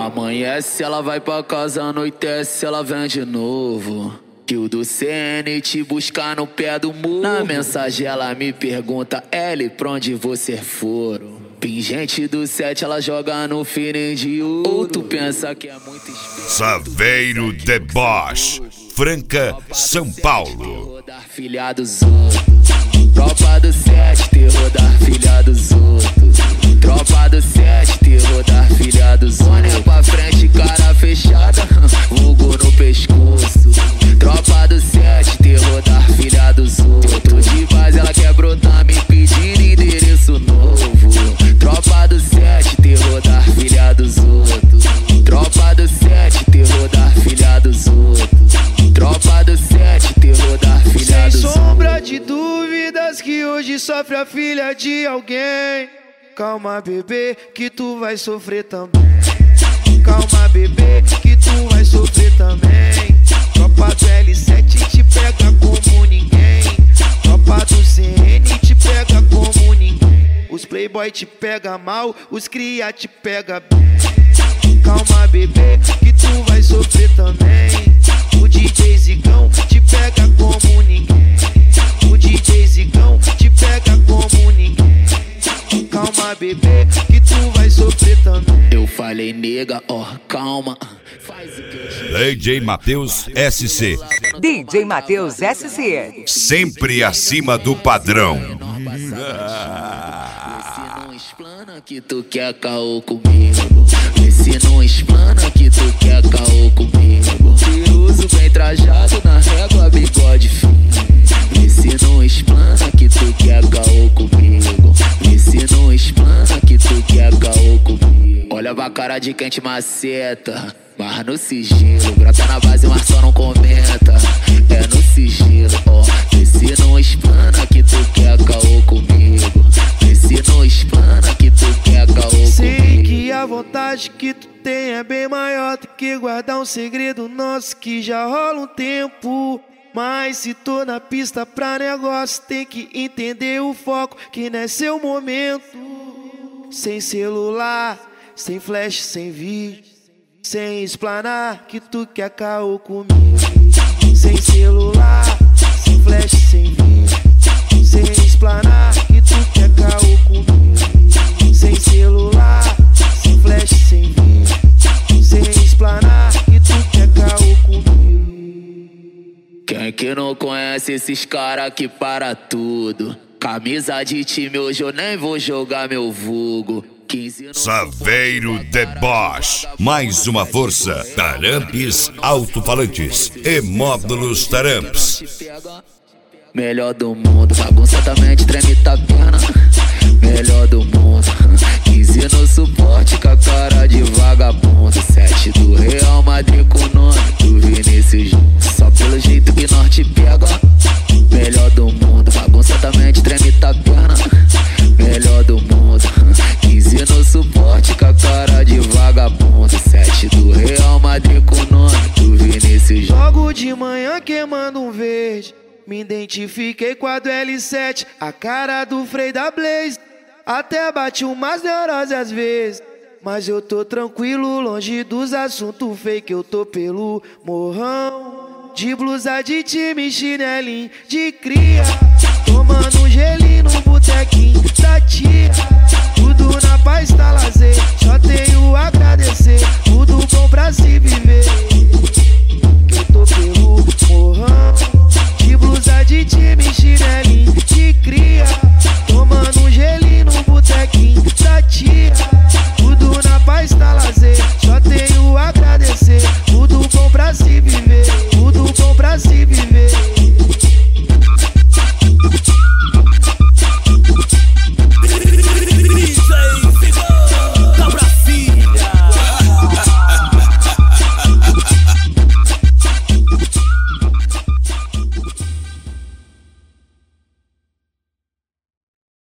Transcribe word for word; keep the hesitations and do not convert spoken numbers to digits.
Amanhece, ela vai pra casa, anoitece, ela vem de novo. Que o do C N te buscar no pé do muro. Na mensagem ela me pergunta, L, pra onde você foram? Pingente do sete, ela joga no feeling de ouro. Ou tu pensa que é muito espírito. Saveiro The Boss, Franca, São Paulo. Terror da filha dos outros. Tropa do sete, terror da filha dos outros. Tropa do sete, terror da filha dos outros. Olha pra frente, cara fechada, vulgo no pescoço. Tropa do sete, terror da filha dos outros. De base ela quer brotar, me pedindo endereço novo. Tropa do sete, terror da filha dos outros. Tropa do sete, terror da filha dos outros. Tropa do sete, terror da filha dos outros. Sem sombra de dúvidas que hoje sofre a filha de alguém. Calma, bebê, que tu vai sofrer também. Calma, bebê, que tu vai sofrer também. Tropa do L sete te pega como ninguém. Tropa do C N te pega como ninguém. Os playboy te pega mal, os cria te pega bem. Calma, bebê, que tu vai sofrer também. O D J Zigão te pega como ninguém. O D J Zigão te pega como ninguém. Calma, bebê, que tu vai sofrer também. Eu falei, nega, ó, calma. Faz o que eu te... D J Matheus S C. D J Matheus S C. Sempre acima do padrão. Vê se não explana que tu quer caô comigo. Vê se não explana que tu quer caô comigo. Piruso bem trajado na régua, bigode fino. Vê se não explana que tu quer caô comigo. Vê se não explana que tu quer caô comigo. Olha pra cara de quem te maceta, mas no sigilo. Brota na base, mas só não comenta. É no sigilo, ó. Vê se não explana que tu quer caô comigo. Vê se não explana que tu quer caô comigo. Sei que a vontade que tu tem é bem maior do que guardar um segredo nosso que já rola um tempo. Mas se tô na pista pra negócio, tem que entender o foco, que não é seu momento. Sem celular, sem flash, sem vídeo, sem explanar que tu quer caô comigo. Sem celular, sem flash, sem vídeo, sem explanar que tu quer caô comigo. Sem celular, sem flash, sem vídeo, sem explanar que tu quer caô comigo. Quem que não conhece esses cara que para tudo? Camisa de time, hoje eu nem vou jogar meu vulgo. Saveiro The Boss, mais uma força. Taramps Alto-Falantes e Módulos Taramps. Melhor do mundo, bagunça também te treme tá pena. Melhor do mundo, quinze no suporte com a cara de vagabundo. Sete do Real Madrid com o nome do Vinícius. Só pelo jeito que nós te pega. Melhor do mundo, bagunça também te treme tá pena. Melhor do mundo, quinze no suporte com a cara de vagabundo. Sete do Real Madrid com o nome do Vinícius. Logo de manhã queimando um verde, me identifiquei com a do L sete, a cara do Frei da Blaze. Até bati umas neuroses às vezes, mas eu tô tranquilo, longe dos assuntos fake. Eu tô pelo morrão, de blusa de time, chinelinho de cria, tomando um gelinho no botequinho da tia. Tudo na paz, tá lazer, só tenho a agradecer.